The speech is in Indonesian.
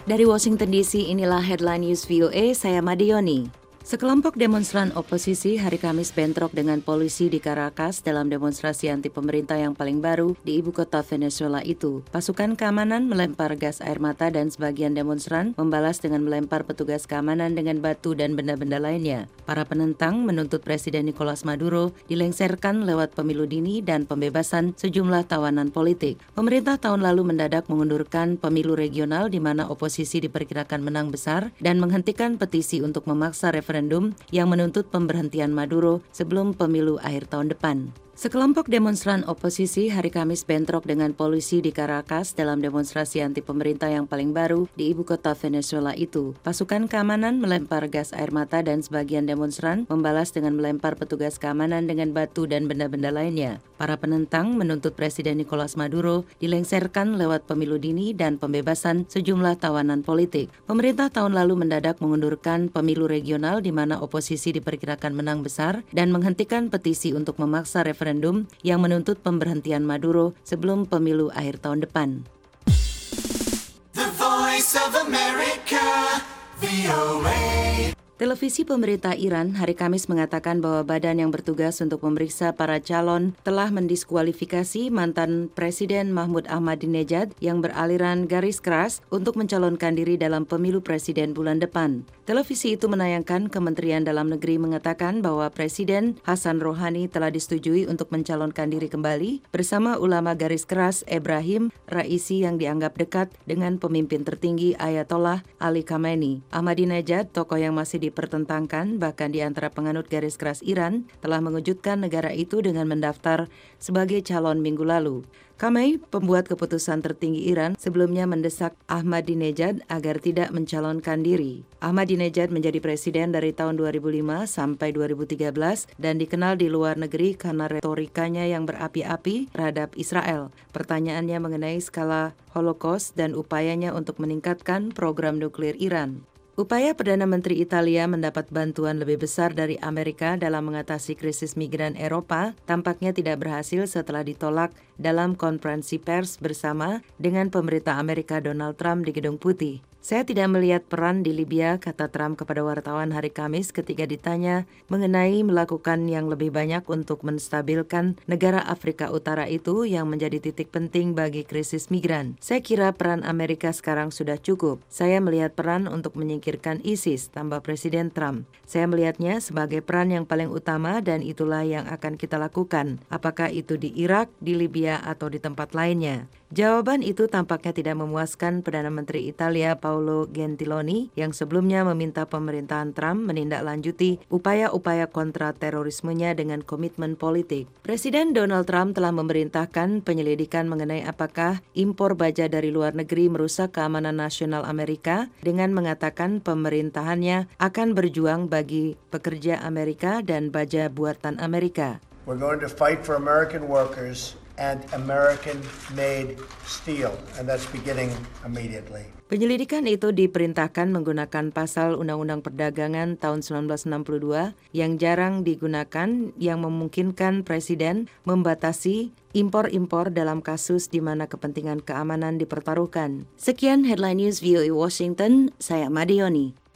Dari Washington DC, inilah Headline News VOA, saya Madioni. Sekelompok demonstran oposisi hari Kamis bentrok dengan polisi di Caracas dalam demonstrasi anti pemerintah yang paling baru di ibu kota Venezuela itu. Pasukan keamanan melempar gas air mata dan sebagian demonstran membalas dengan melempar petugas keamanan dengan batu dan benda-benda lainnya. Para penentang menuntut Presiden Nicolas Maduro dilengsarkan lewat pemilu dini dan pembebasan sejumlah tawanan politik. Pemerintah tahun lalu mendadak mengundurkan pemilu regional di mana oposisi diperkirakan menang besar dan menghentikan petisi untuk memaksa referendum yang menuntut pemberhentian Maduro sebelum pemilu akhir tahun depan. Sekelompok demonstran oposisi hari Kamis bentrok dengan polisi di Caracas dalam demonstrasi anti pemerintah yang paling baru di ibu kota Venezuela itu. Pasukan keamanan melempar gas air mata dan sebagian demonstran membalas dengan melempar petugas keamanan dengan batu dan benda-benda lainnya. Para penentang menuntut Presiden Nicolas Maduro dilengsarkan lewat pemilu dini dan pembebasan sejumlah tawanan politik. Pemerintah tahun lalu mendadak mengundurkan pemilu regional di mana oposisi diperkirakan menang besar dan menghentikan petisi untuk memaksa referendum yang menuntut pemberhentian Maduro sebelum pemilu akhir tahun depan. The Voice of America, VOA. Televisi pemerintah Iran hari Kamis mengatakan bahwa badan yang bertugas untuk memeriksa para calon telah mendiskualifikasi mantan Presiden Mahmud Ahmadinejad yang beraliran garis keras untuk mencalonkan diri dalam pemilu presiden bulan depan. Televisi itu menayangkan Kementerian Dalam Negeri mengatakan bahwa Presiden Hassan Rouhani telah disetujui untuk mencalonkan diri kembali bersama ulama garis keras Ebrahim Raisi yang dianggap dekat dengan pemimpin tertinggi Ayatollah Ali Khamenei. Ahmadinejad, tokoh yang masih dipertentangkan bahkan di antara penganut garis keras Iran, telah mengejutkan negara itu dengan mendaftar sebagai calon minggu lalu. Khamenei, pembuat keputusan tertinggi Iran, sebelumnya mendesak Ahmadinejad agar tidak mencalonkan diri. Ahmadinejad menjadi presiden dari tahun 2005 sampai 2013 dan dikenal di luar negeri karena retorikanya yang berapi-api terhadap Israel. Pertanyaannya mengenai skala Holocaust dan upayanya untuk meningkatkan program nuklir Iran. Upaya Perdana Menteri Italia mendapat bantuan lebih besar dari Amerika dalam mengatasi krisis migran Eropa tampaknya tidak berhasil setelah ditolak dalam konferensi pers bersama dengan pemerintah Amerika Donald Trump di Gedung Putih. Saya tidak melihat peran di Libya, kata Trump kepada wartawan hari Kamis ketika ditanya mengenai melakukan yang lebih banyak untuk menstabilkan negara Afrika Utara itu yang menjadi titik penting bagi krisis migran. Saya kira peran Amerika sekarang sudah cukup. Saya melihat peran untuk menyingkirkan ISIS, tambah Presiden Trump. Saya melihatnya sebagai peran yang paling utama dan itulah yang akan kita lakukan. Apakah itu di Irak, di Libya, atau di tempat lainnya? Jawaban itu tampaknya tidak memuaskan Perdana Menteri Italia Paolo Gentiloni yang sebelumnya meminta pemerintahan Trump menindaklanjuti upaya-upaya kontra terorismenya dengan komitmen politik. Presiden Donald Trump telah memerintahkan penyelidikan mengenai apakah impor baja dari luar negeri merusak keamanan nasional Amerika dengan mengatakan pemerintahannya akan berjuang bagi pekerja Amerika dan baja buatan Amerika. We're going to fight for American workers and American-made steel, and that's beginning immediately. Penyelidikan itu diperintahkan menggunakan pasal Undang-Undang Perdagangan tahun 1962 yang jarang digunakan yang memungkinkan Presiden membatasi impor-impor dalam kasus di mana kepentingan keamanan dipertaruhkan. Sekian Headline News VOA Washington, saya Madioni.